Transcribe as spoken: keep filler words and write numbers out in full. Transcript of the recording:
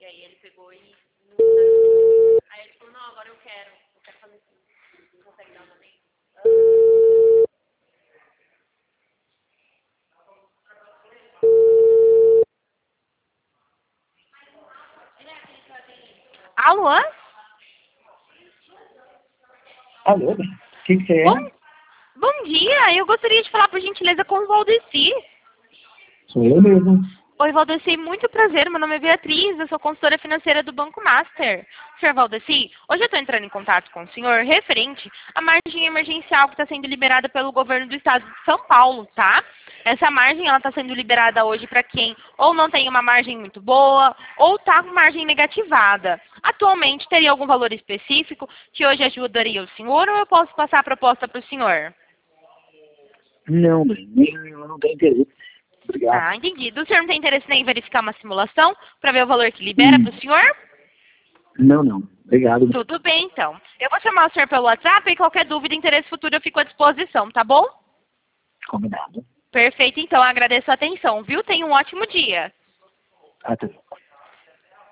aí ele pegou e... Aí ele falou, não, agora eu quero. Eu quero fazer assim. Você consegue dar um momento? Alô? Alô? O que, que você Bom, é? bom dia. Eu gostaria de falar, por gentileza, com o Valdeci. Sou eu mesmo. Oi, Valdeci, muito prazer. Meu nome é Beatriz, eu sou consultora financeira do Banco Master. Senhor Valdeci, hoje eu estou entrando em contato com o senhor referente à margem emergencial que está sendo liberada pelo governo do estado de São Paulo, tá? Essa margem ela está sendo liberada hoje para quem ou não tem uma margem muito boa ou está com margem negativada. Atualmente, teria algum valor específico que hoje ajudaria o senhor ou eu posso passar a proposta para o senhor? Não, nem, eu não tenho interesse. Obrigado. Ah, entendi. O senhor não tem interesse nem em verificar uma simulação para ver o valor que libera Hum, para o senhor? não, não. Obrigado. Tudo bem, então. Eu vou chamar o senhor pelo WhatsApp e qualquer dúvida, interesse futuro, eu fico à disposição, tá bom? Combinado. Perfeito, então. Agradeço a atenção, viu? Tenha um ótimo dia. Até.